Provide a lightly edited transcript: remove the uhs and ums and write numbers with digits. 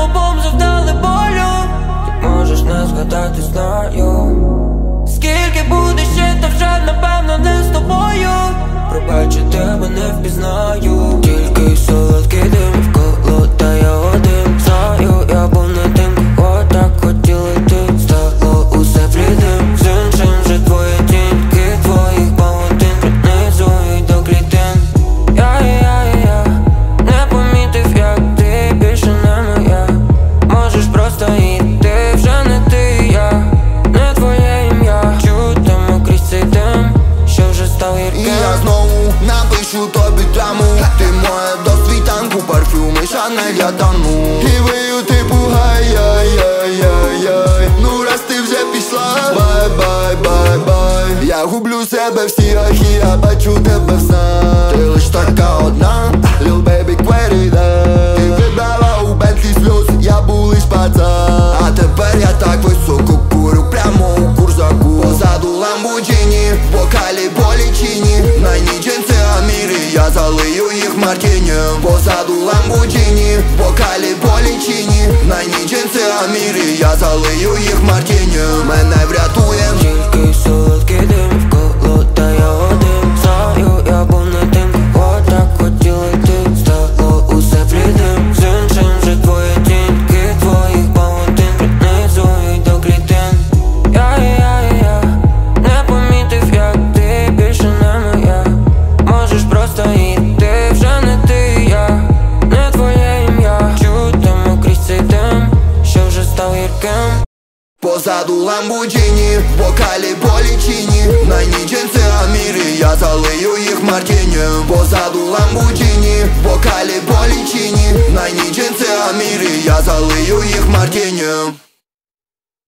обом завдали болю. Ти можеш не згадати, знаю. Скільки буде ще, та вже напевно не з тобою. Пробач, я тебе не впізнаю. Тільки солодкий дим вколо, та я один. Знаю, я був не тим, кого так хотіли ти. Стало усе плідним, з іншим вже твоя тінь. Кид твоїх павутин пронизують до клітин. Я не помітив, як ти більше не моя. Можеш просто йти, вже не ти, я не твоє ім'я. Чутимо крізь цей дим, що вже став гірким. І я знову напишу тобі драму. Ти моя до світанку, парфюми Шанель, я тону. І вию типу гай-яй-яй-яй-яй. Ну раз ти вже пішла, бай-бай-бай-бай. Я гублю себе в сірах і я бачу тебе в снах. Ти лиш така одна, Lil baby querida. Ти вибрала у Бентлі сльоз, я був лиш пацан. А тепер я так високо курю, прямо у курзаку. Позаду Ламборджині, в бокалі полічині. На ніч джинси Аміри, я залию їх мартінем. Позаду Ламборджині, в бокалі полічині. На ніч джинси Аміри, я залию їх мартінем. Мене врятує тільки солодкий дим вколо, та я один. Знаю, я був не тим, кого так хотіли ти. Стало усе плідним, з іншим вже твоя тінь. Кид твоїх павутин пронизують до клітин. Я не помітив, як ти більше не моя. Можеш просто йти, вже не ти, я не твоє ім'я. Чутимо крізь цей дим, що вже став гірким. позаду Ламборджині, в бокалі полічині. На ніч джинси Аміри, я залию їх мартінем. Позаду Ламборджині, в бокалі полічині. На ніч джинси Аміри, я залию їх мартінем.